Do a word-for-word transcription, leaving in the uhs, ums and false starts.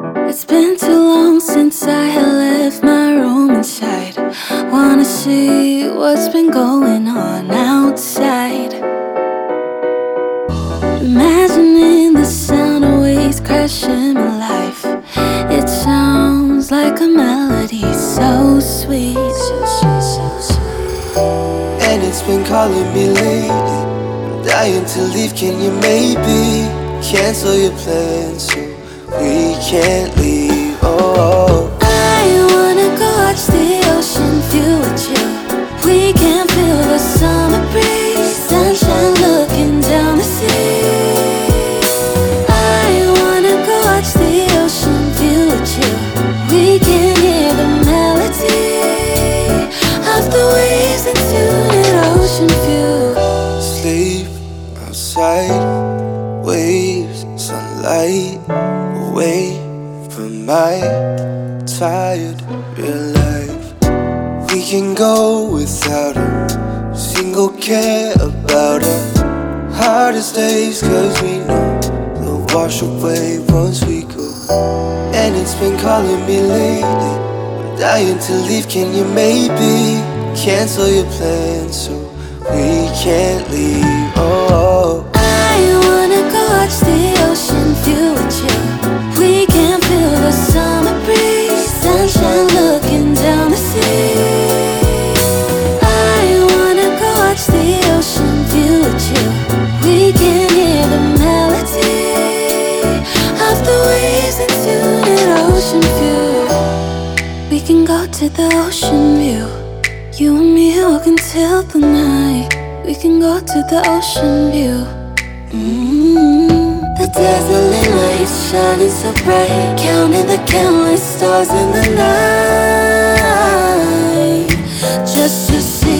It's been too long since I had left my room inside. Wanna see what's been going on outside. Imagining the sound of waves crashing my life. It sounds like a melody so sweet, so sweet, so sweet. And it's been calling me lately. I'm dying to leave, can you maybe cancel your plans so we can't leave? Oh, I wanna go watch the ocean view with you. We can feel the summer breeze, sunshine looking down the sea. I wanna go watch the ocean view with you. We can hear the melody of the waves and tune in ocean view. sleep outside, waves, sunlight, away from my tired real life. We can go without a single care about our hardest days, cause we know they'll wash away once we go. And it's been calling me lately. I'm dying to leave, can you maybe cancel your plans so we can't leave? Oh, I wanna go watch the ocean view with you. We can feel the summer breeze, sunshine looking down the sea. I wanna go watch the ocean view with you. We can hear the melody of the waves and tune in ocean view. We can go to the ocean view. You and me walking till the night. We can go to the ocean view. Mm-hmm. The dazzling lights shining so bright, counting the countless stars in the night, just to see